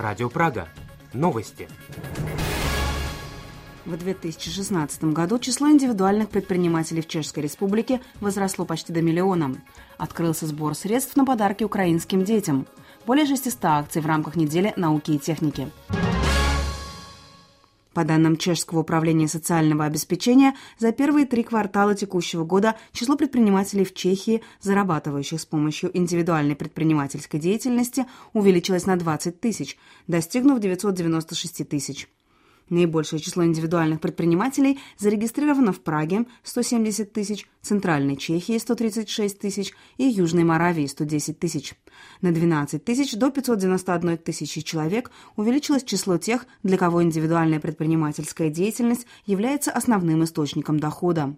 Радио Прага. Новости. В 2016 году число индивидуальных предпринимателей в Чешской Республике возросло почти до 1 миллиона. Открылся сбор средств на подарки украинским детям. Более 600 акций в рамках недели науки и техники. По данным Чешского управления социального обеспечения, за первые 3 квартала текущего года число предпринимателей в Чехии, зарабатывающих с помощью индивидуальной предпринимательской деятельности, увеличилось на 20 тысяч, достигнув 996 тысяч. Наибольшее число индивидуальных предпринимателей зарегистрировано в Праге – 170 тысяч, Центральной Чехии – 136 тысяч и Южной Моравии – 110 тысяч. На 12 тысяч до 591 тысячи человек увеличилось число тех, для кого индивидуальная предпринимательская деятельность является основным источником дохода.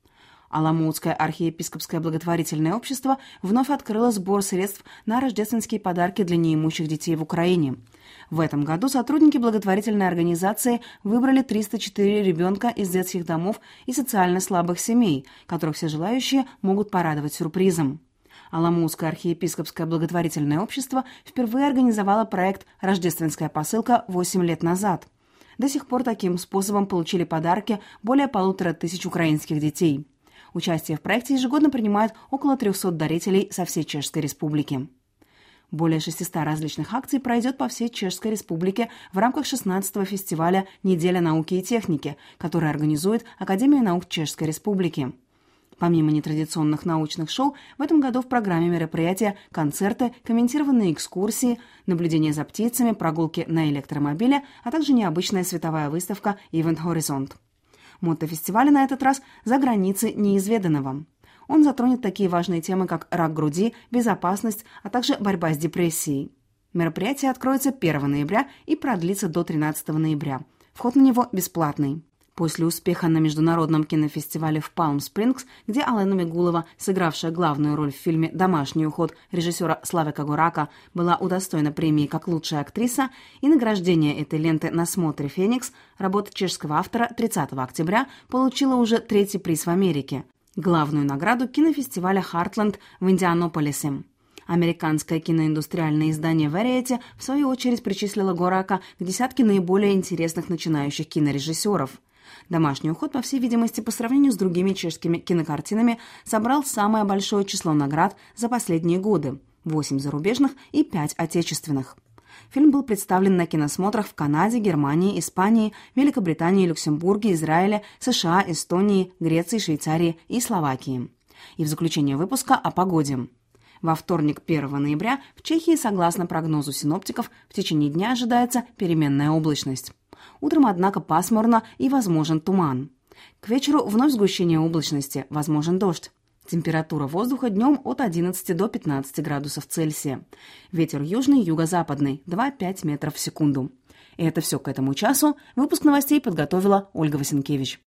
Аламутское архиепископское благотворительное общество вновь открыло сбор средств на рождественские подарки для неимущих детей в Украине. В этом году сотрудники благотворительной организации выбрали 304 ребенка из детских домов и социально слабых семей, которых все желающие могут порадовать сюрпризом. Аламутское архиепископское благотворительное общество впервые организовало проект «Рождественская посылка» 8 лет назад. До сих пор таким способом получили подарки более 1500 украинских детей. Участие в проекте ежегодно принимают около 300 дарителей со всей Чешской Республики. Более 600 различных акций пройдет по всей Чешской Республике в рамках 16-го фестиваля «Неделя науки и техники», который организует Академия наук Чешской Республики. Помимо нетрадиционных научных шоу, в этом году в программе мероприятия концерты, комментированные экскурсии, наблюдение за птицами, прогулки на электромобиле, а также необычная световая выставка «Event Horizont». Мотто фестиваля на этот раз «За границы неизведанного». Он затронет такие важные темы, как рак груди, безопасность, а также борьба с депрессией. Мероприятие откроется 1 ноября и продлится до 13 ноября. Вход на него бесплатный. После успеха на международном кинофестивале в Палм-Спрингс, где Алена Мигулова, сыгравшая главную роль в фильме «Домашний уход» режиссера Славека Горака, была удостоена премии как лучшая актриса, и награждение этой ленты на смотре «Феникс», работа чешского автора 30 октября получила уже 3-й приз в Америке – главную награду кинофестиваля «Хартленд» в Индианаполисе. Американское киноиндустриальное издание Variety в свою очередь причислило Горака к десятке наиболее интересных начинающих кинорежиссеров. «Домашний уход», по всей видимости, по сравнению с другими чешскими кинокартинами, собрал самое большое число наград за последние годы – 8 зарубежных и 5 отечественных. Фильм был представлен на киносмотрах в Канаде, Германии, Испании, Великобритании, Люксембурге, Израиле, США, Эстонии, Греции, Швейцарии и Словакии. И в заключение выпуска о погоде. Во вторник, 1 ноября, в Чехии, согласно прогнозу синоптиков, в течение дня ожидается переменная облачность. Утром, однако, пасмурно и возможен туман. К вечеру вновь сгущение облачности, возможен дождь. Температура воздуха днем от 11 до 15 градусов Цельсия. Ветер южный, юго-западный, 2-5 метров в секунду. И это все к этому часу. Выпуск новостей подготовила Ольга Васенкевич.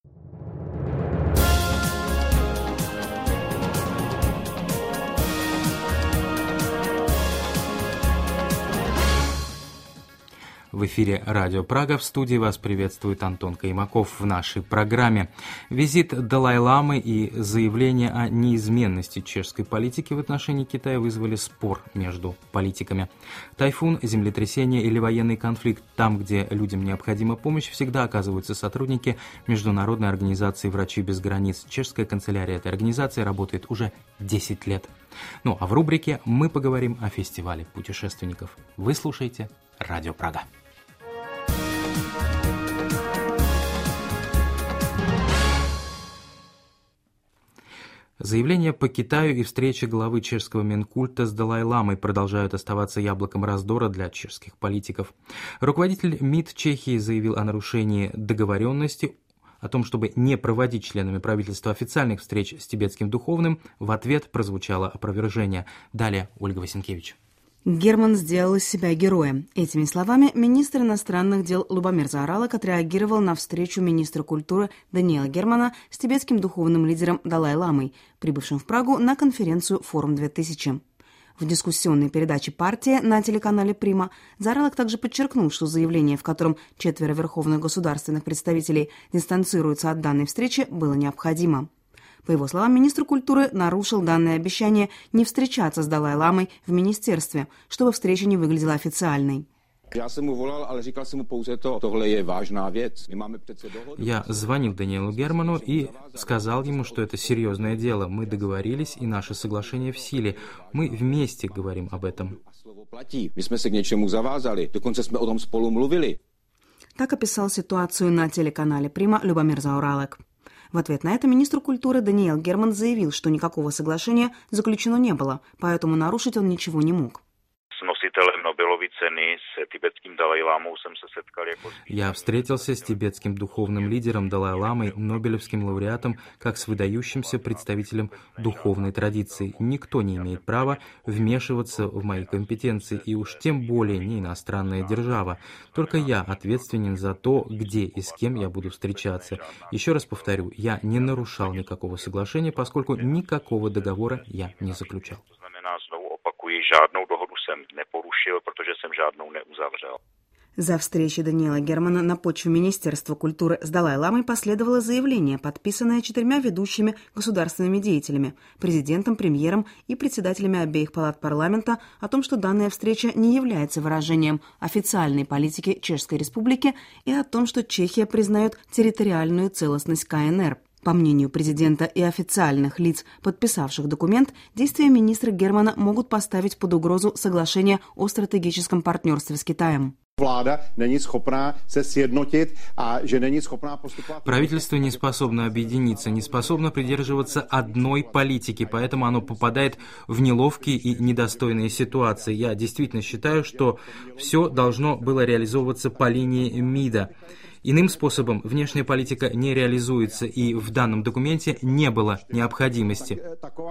В эфире Радио Прага. В студии вас приветствует Антон Каймаков в нашей программе. Визит Далай-ламы и заявление о неизменности чешской политики в отношении Китая вызвали спор между политиками. Тайфун, землетрясение или военный конфликт – там, где людям необходима помощь, всегда оказываются сотрудники Международной организации «Врачи без границ». Чешская канцелярия этой организации работает уже 10 лет. Ну а в рубрике мы поговорим о фестивале путешественников. Вы слушаете Радио Прага. Заявления по Китаю и встреча главы чешского Минкульта с Далай-ламой продолжают оставаться яблоком раздора для чешских политиков. Руководитель МИД Чехии заявил о нарушении договоренности о том, чтобы не проводить членами правительства официальных встреч с тибетским духовным. В ответ прозвучало опровержение. Далее Ольга Васенкевич. Герман сделал из себя героя. Этими словами министр иностранных дел Любомир Заоралек отреагировал на встречу министра культуры Даниэла Германа с тибетским духовным лидером Далай-ламой, прибывшим в Прагу на конференцию «Форум-2000». В дискуссионной передаче «Партия» на телеканале «Прима» Заоралек также подчеркнул, что заявление, в котором 4 верховных государственных представителей дистанцируются от данной встречи, было необходимо. По его словам, министр культуры нарушил данное обещание не встречаться с Далай-ламой в министерстве, чтобы встреча не выглядела официальной. Я звонил Даниэлу Герману и сказал ему, что это серьезное дело. Мы договорились, и наше соглашение в силе. Мы вместе говорим об этом. Так описал ситуацию на телеканале «Прима» Любомир Зауралек. В ответ на это министр культуры Даниэл Герман заявил, что никакого соглашения заключено не было, поэтому нарушить он ничего не мог. Я встретился с тибетским духовным лидером Далай-ламой, Нобелевским лауреатом, как с выдающимся представителем духовной традиции. Никто не имеет права вмешиваться в мои компетенции, и уж тем более не иностранная держава. Только я ответственен за то, где и с кем я буду встречаться. Еще раз повторю, я не нарушал никакого соглашения, поскольку никакого договора я не заключал. Žádnou dohodu jsem neporušil, protože jsem žádnou neuzavřel. За встречей Даниэла Германа на почве Министерства культуры с Далай-ламой последовало заявление, подписанное 4 ведущими государственными деятелями, президентом, премьером и председателями обеих палат парламента о том, что данная встреча не является выражением официальной политики Чешской Республики и о том, что Чехия признает территориальную целостность КНР. По мнению президента и официальных лиц, подписавших документ, действия министра Германа могут поставить под угрозу соглашение о стратегическом партнерстве с Китаем. Правительство не способно объединиться, не способно придерживаться одной политики, поэтому оно попадает в неловкие и недостойные ситуации. Я действительно считаю, что все должно было реализовываться по линии МИДа. Иным способом внешняя политика не реализуется, и в данном документе не было необходимости.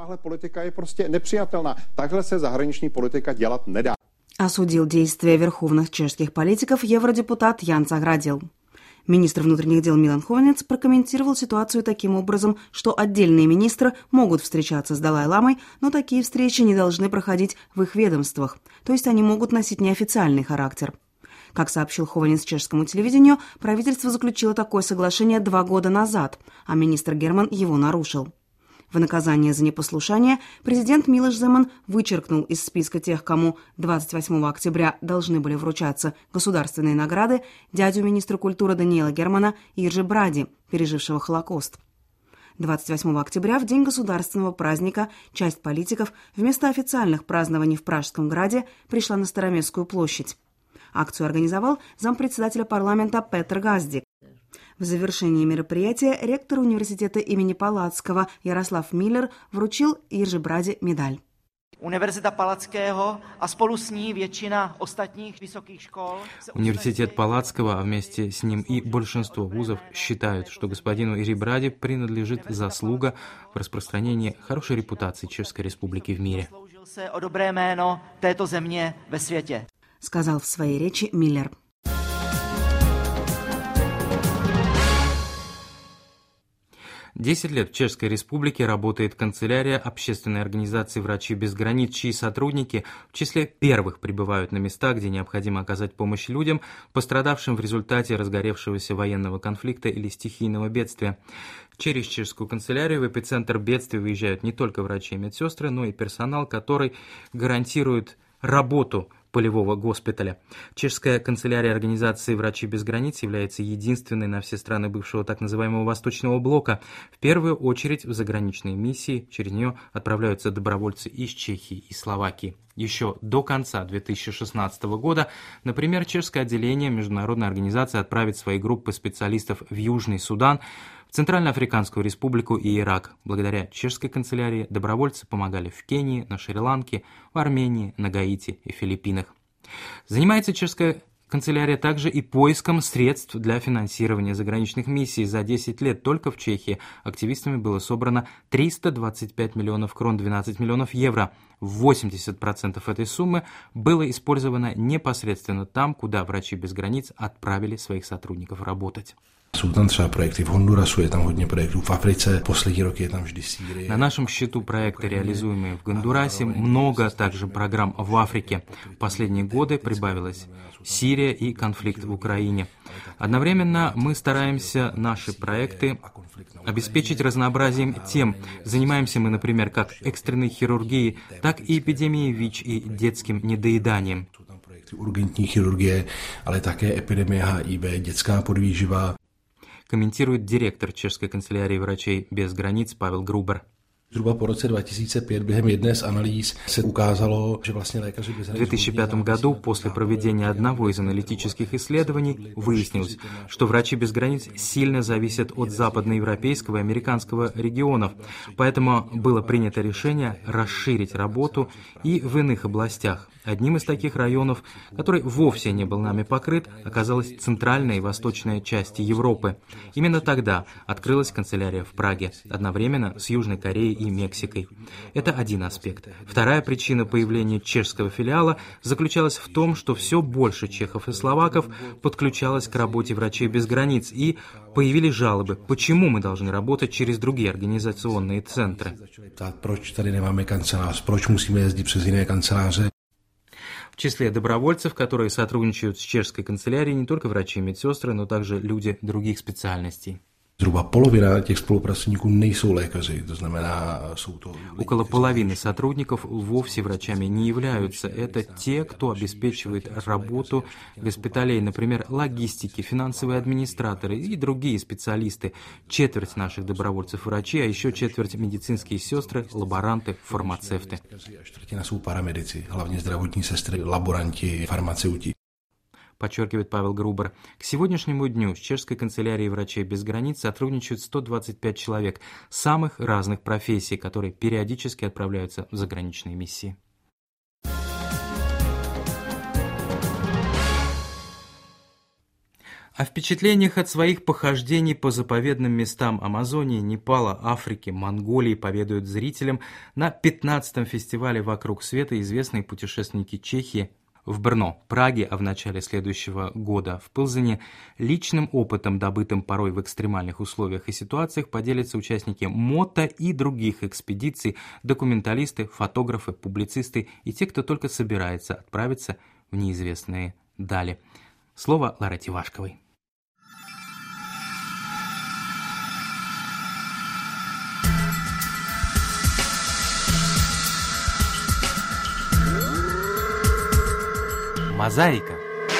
Осудил действия верховных чешских политиков евродепутат Ян Заградил. Министр внутренних дел Милан Хованец прокомментировал ситуацию таким образом, что отдельные министры могут встречаться с Далай-ламой, но такие встречи не должны проходить в их ведомствах, то есть они могут носить неофициальный характер. Как сообщил Хованец чешскому телевидению, правительство заключило такое соглашение 2 года назад, а министр Герман его нарушил. В наказание за непослушание президент Милош Земан вычеркнул из списка тех, кому 28 октября должны были вручаться государственные награды, дядю министра культуры Даниэла Германа Иржи Бради, пережившего Холокост. 28 октября, в день государственного праздника, часть политиков вместо официальных празднований в Пражском граде пришла на Староместскую площадь. Акцию организовал зампредседателя парламента Петр Газдик. В завершении мероприятия ректор университета имени Палацкого Ярослав Миллер вручил Иржи Бради медаль. Университет Палацкого, а spolu с ним většina ostatních высоких школ. Университет Палацкого, а вместе с ним и большинство вузов считают, что господину Иржи Бради принадлежит заслуга в распространении хорошей репутации Чешской Республики в мире. О dobré jméno této země ve světě. Сказал в своей речи Миллер. Десять лет в Чешской Республике работает канцелярия общественной организации «Врачи без границ», чьи сотрудники в числе первых прибывают на места, где необходимо оказать помощь людям, пострадавшим в результате разгоревшегося военного конфликта или стихийного бедствия. Через чешскую канцелярию в эпицентр бедствия выезжают не только врачи и медсестры, но и персонал, который гарантирует работу полевого госпиталя. Чешская канцелярия организации «Врачи без границ» является единственной на все страны бывшего так называемого Восточного блока. В первую очередь в заграничные миссии через нее отправляются добровольцы из Чехии и Словакии. Еще до конца 2016 года, например, чешское отделение Международной организации отправит свои группы специалистов в Южный Судан, в Центральноафриканскую республику и Ирак. Благодаря чешской канцелярии добровольцы помогали в Кении, на Шри-Ланке, в Армении, на Гаити и Филиппинах. Занимается чешская канцелярия также и поиском средств для финансирования заграничных миссий. За 10 лет только в Чехии активистами было собрано 325 миллионов крон, 12 миллионов евро. 80% этой суммы было использовано непосредственно там, куда «Врачи без границ» отправили своих сотрудников работать. Jsou tam třeba projekty v Hondurasu, je tam hodně projektů v Africe, poslední roky je tam vždy Sýrie. На нашем счету проекты, реализуемые в Гондурасе, много также программ в Африке. В последние годы прибавилась Сирия и конфликт в Украине. Одновременно мы стараемся наши проекты обеспечить разнообразием тем. Занимаемся мы, например, как экстренной хирургией, так и эпидемией ВИЧ и детским недоеданием. Urgentní chirurgie, ale také epidemie HIV, dětská podvýživa. Комментирует директор Чешской канцелярии врачей без границ Павел Грубер. Zhruba po roce 2005 během jedné z analýz se ukázalo, že vlastně lékaři bez hranic... В 2005 году, после проведения одного из аналитических исследований, выяснилось, что врачи без границ сильно зависят от западноевропейского и американского регионов, поэтому было принято решение расширить работу и в иных областях. Одним из таких районов, который вовсе не был нами покрыт, оказалась центральная и восточная части Европы. Именно тогда открылась канцелярия в Праге, одновременно с Южной Кореей и Мексикой. Это один аспект. Вторая причина появления чешского филиала заключалась в том, что все больше чехов и словаков подключалось к работе врачей без границ, и появились жалобы, почему мы должны работать через другие организационные центры. Proč tady nemáme kancelář, proč musíme jezdit přes jiné kanceláře? В числе добровольцев, которые сотрудничают с чешской канцелярией, не только врачи и медсестры, но также люди других специальностей. Zhruba polovina těch spolupracovníků nejsou lékaři, to znamená, jsou to... Около половины сотрудников вовсе врачами не являются. Это те, кто обеспечивает работу госпиталей, например, логистики, финансовые администраторы и другие специалисты. Четверть наших добровольцев врачи, а еще четверть медицинские сестры, лаборанты, фармацевты. Čtvrtina jsou paramedici, hlavně zdravotní sestry, laboranti, farmaceuti. Подчеркивает Павел Грубер. К сегодняшнему дню с Чешской канцелярией врачей без границ сотрудничают 125 человек самых разных профессий, которые периодически отправляются в заграничные миссии. О впечатлениях от своих похождений по заповедным местам Амазонии, Непала, Африки, Монголии поведают зрителям на 15-м фестивале «Вокруг света» известные путешественники Чехии в Брно, Праге, а в начале следующего года в Пилзене. Личным опытом, добытым порой в экстремальных условиях и ситуациях, поделятся участники МОТО и других экспедиций, документалисты, фотографы, публицисты и те, кто только собирается отправиться в неизвестные дали. Слово Ларете Вашковой. Мозаика.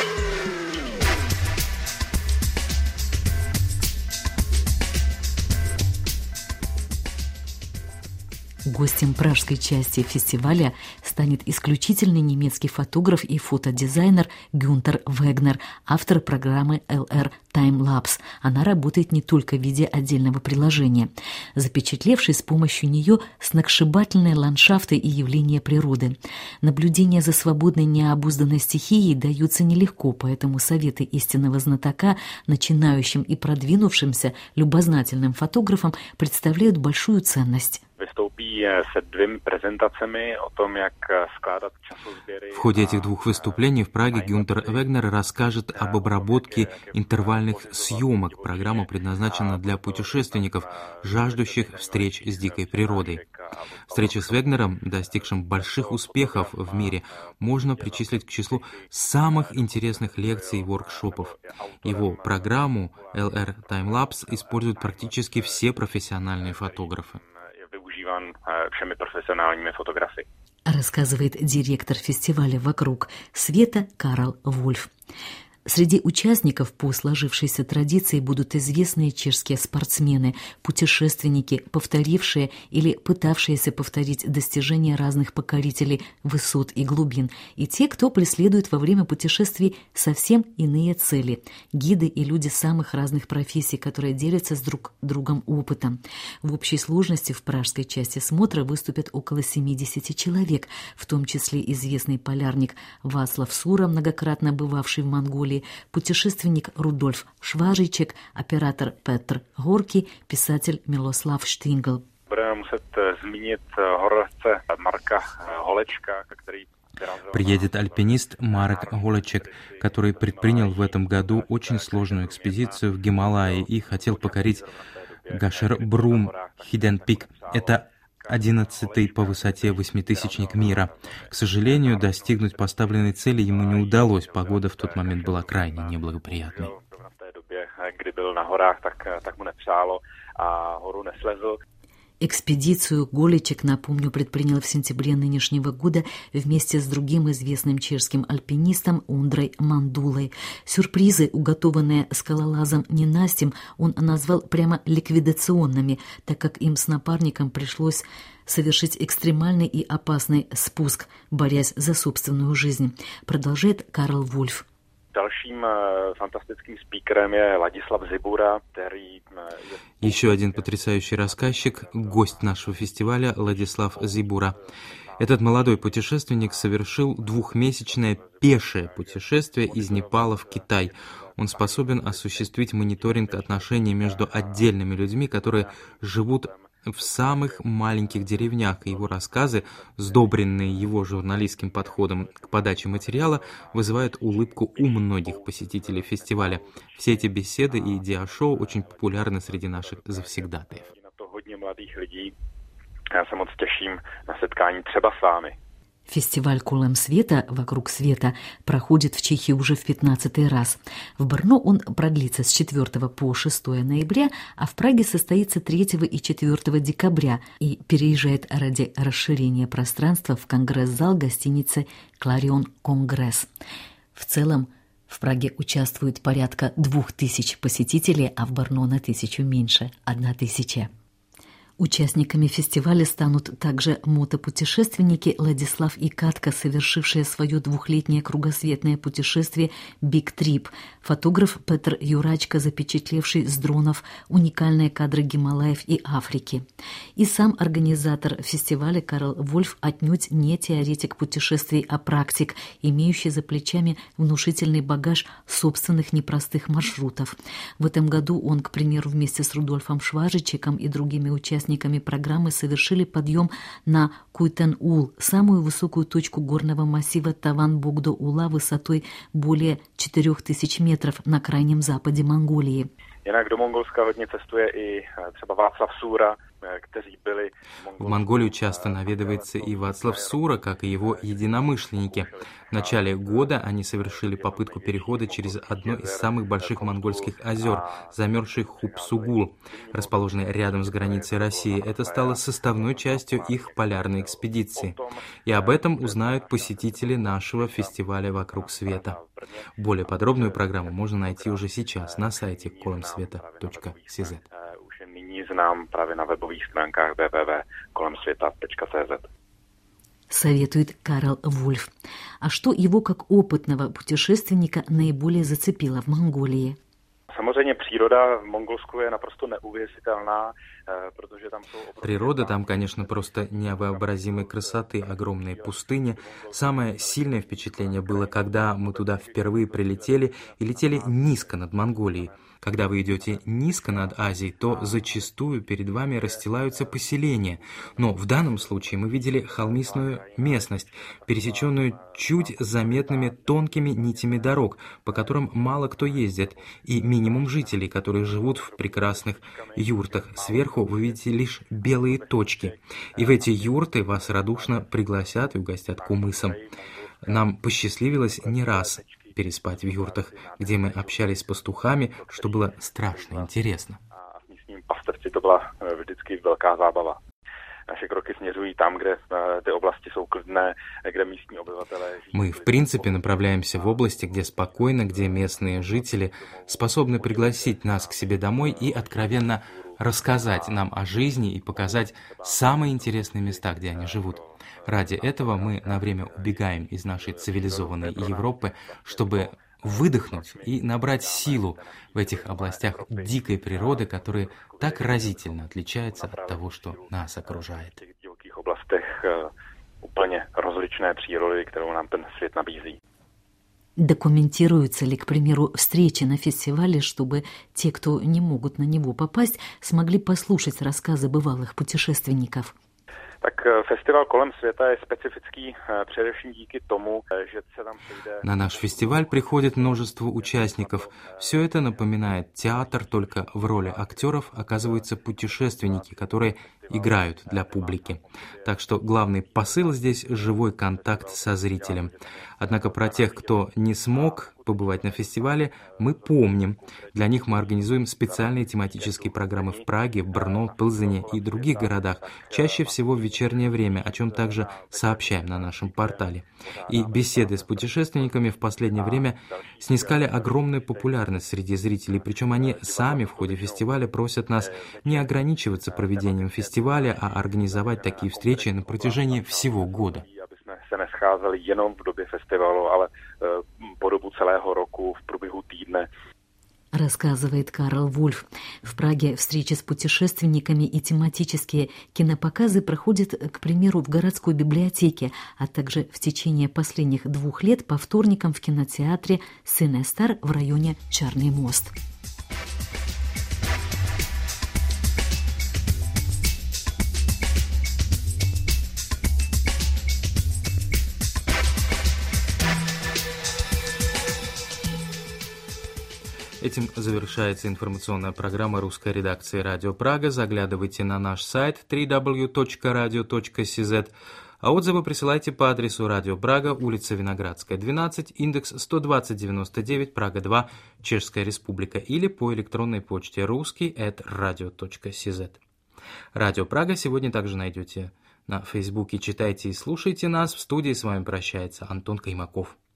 Гостем пражской части фестиваля станет исключительный немецкий фотограф и фотодизайнер Гюнтер Вегнер, автор программы LR Time Lapse. Она работает не только в виде отдельного приложения, запечатлевшей с помощью нее сногсшибательные ландшафты и явления природы. Наблюдения за свободной необузданной стихией даются нелегко, поэтому советы истинного знатока начинающим и продвинувшимся любознательным фотографам представляют большую ценность. В ходе этих двух выступлений в Праге Гюнтер Вегнер расскажет об обработке интервальных съемок. Программа предназначена для путешественников, жаждущих встреч с дикой природой. Встреча с Вегнером, достигшим больших успехов в мире, можно причислить к числу самых интересных лекций и воркшопов. Его программу LR Time Lapse используют практически все профессиональные фотографы. Všemi profesionálními fotografy. Рассказывает директор фестиваля «Вокруг света» Карл Вольф. Среди участников по сложившейся традиции будут известные чешские спортсмены, путешественники, повторившие или пытавшиеся повторить достижения разных покорителей высот и глубин, и те, кто преследует во время путешествий совсем иные цели, гиды и люди самых разных профессий, которые делятся с друг другом опытом. В общей сложности в пражской части смотра выступят около 70 человек, в том числе известный полярник Васлав Сура, многократно бывавший в Монголии, путешественник Рудольф Шважичек, оператор Петр Горький, писатель Милослав Штингл. Приедет альпинист Марек Голечек, который предпринял в этом году очень сложную экспедицию в Гималайи и хотел покорить Гашер-Брум Хиден-Пик. Это 11-й по высоте восьмитысячник мира. К сожалению, достигнуть поставленной цели ему не удалось. Погода в тот момент была крайне неблагоприятной. Экспедицию Голичек, напомню, предпринял в сентябре нынешнего года вместе с другим известным чешским альпинистом Ондрой Мандулой. Сюрпризы, уготованные скалолазом ненастьем, он назвал прямо ликвидационными, так как им с напарником пришлось совершить экстремальный и опасный спуск, борясь за собственную жизнь. Продолжает Карл Вольф. Dalším fantastickým speakerem je Ladislav Zibura, který... Еще один потрясающий рассказчик, гость нашего фестиваля Ладислав Зибура. Этот молодой путешественник совершил 2-месячное пешее путешествие из Непала в Китай. Он способен осуществить мониторинг отношений между отдельными людьми, которые живут в самых маленьких деревнях, и его рассказы, сдобренные его журналистским подходом к подаче материала, вызывают улыбку у многих посетителей фестиваля. Все эти беседы и диашоу очень популярны среди наших завсегдатаев. Já se moc těším na setkání třeba s vámi. Фестиваль «Колем света» «Вокруг света» проходит в Чехии уже в 15-й раз. В Брно он продлится с 4 по 6 ноября, а в Праге состоится 3 и 4 декабря и переезжает ради расширения пространства в конгресс-зал гостиницы «Кларион Конгресс». В целом в Праге участвует порядка 2000 посетителей, а в Брно на 1000 меньше – 1000. Участниками фестиваля станут также мотопутешественники Ладислав и Катка, совершившие свое 2-летнее кругосветное путешествие «Биг Трип», фотограф Петр Юрачко, запечатлевший с дронов уникальные кадры Гималаев и Африки. И сам организатор фестиваля Карл Вольф отнюдь не теоретик путешествий, а практик, имеющий за плечами внушительный багаж собственных непростых маршрутов. В этом году он, к примеру, вместе с Рудольфом Шважичиком и другими участниками программы совершили подъем на Куйтен-Ул, самую высокую точку горного массива Таван-Богдо-Ула высотой более 4000 метров на крайнем западе Монголии. Jinak do Mongolska hodně cestuje i třeba Václav Sůra, kteří byli... В Монголию часто наведывается и Václav Sůra, как и его единомышленники. В начале года они совершили попытку перехода через одно из самых больших монгольских озер, замерзший Хубсугул, расположенный рядом с границей России. Это стало составной частью их полярной экспедиции. И об этом узнают посетители нашего фестиваля «Вокруг света». Более подробную программу можно найти уже сейчас на сайте kolemsveta.cz. Už je nyní znám právě na webových stránkách www.kolemsveta.cz. Советует Карл Вольф. А что его как опытного путешественника наиболее зацепило в Монголии? Samozřejmě příroda v Mongolsku je naprosto neuvěřitelná, protože tam jsou... Природа там, конечно, просто невообразимой красоты, огромные пустыни. Самое сильное впечатление было, когда мы туда впервые прилетели и летели низко над Монголией. Когда вы идете низко над Азией, то зачастую перед вами расстилаются поселения. Но в данном случае мы видели холмистую местность, пересеченную чуть заметными тонкими нитями дорог, по которым мало кто ездит, и минимум жителей, которые живут в прекрасных юртах. Сверху вы видите лишь белые точки. И в эти юрты вас радушно пригласят и угостят кумысом. Нам посчастливилось не раз переспать в юртах, где мы общались с пастухами, что было страшно интересно. Pastevci to byla vždycky velká zábava. Naše kroky směřují tam, kde ty oblasti jsou klidné, kde místní obyvatelé žijí. Мы, в принципе, направляемся в области, где спокойно, где местные жители способны пригласить нас к себе домой и откровенно рассказать нам о жизни и показать самые интересные места, где они живут. Ради этого мы на время убегаем из нашей цивилизованной Европы, чтобы выдохнуть и набрать силу в этих областях дикой природы, которые так разительно отличаются от того, что нас окружает. В диких областях úplně rozličné přírody, kterou nám ten svět nabízí. Документируются ли, к примеру, встречи на фестивале, чтобы те, кто не могут на него попасть, смогли послушать рассказы бывалых путешественников? Tak festival Kolem světa je specifický především díky tomu, že se tam sejde... На наш фестиваль приходит множество участников. Все это напоминает театр, только в роли актеров оказываются путешественники, которые играют для публики. Так что главный посыл здесь – живой контакт со зрителем. Однако про тех, кто не смог побывать на фестивале, мы помним. Для них мы организуем специальные тематические программы в Праге, Брно, Пилзене и других городах, чаще всего в вечернее время, о чем также сообщаем на нашем портале. И беседы с путешественниками в последнее время снискали огромную популярность среди зрителей, причем они сами в ходе фестиваля просят нас не ограничиваться проведением фестиваля, а организовать такие встречи на протяжении всего года. Se nescházeli jenom v době festivalu, ale po dobu celého roku v průběhu týdne. Рассказывает Карл Вульф. В Праге встречи с путешественниками и тематические кинопоказы проходят, к примеру, в городской библиотеке, а также в течение последних 2 лет по вторникам в кинотеатре «Синестар» в районе Чарный мост. Этим завершается информационная программа русской редакции «Радио Прага». Заглядывайте на наш сайт www.radio.cz, а отзывы присылайте по адресу Радио Прага, улица Виноградская, 12, индекс 12099, Прага 2, Чешская Республика, или по электронной почте ruski@radio.cz. Радио Прага сегодня также найдете на Фейсбуке. Читайте и слушайте нас. В студии с вами прощается Антон Каймаков.